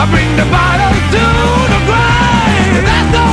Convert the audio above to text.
I bring the bottle to the grave. There's no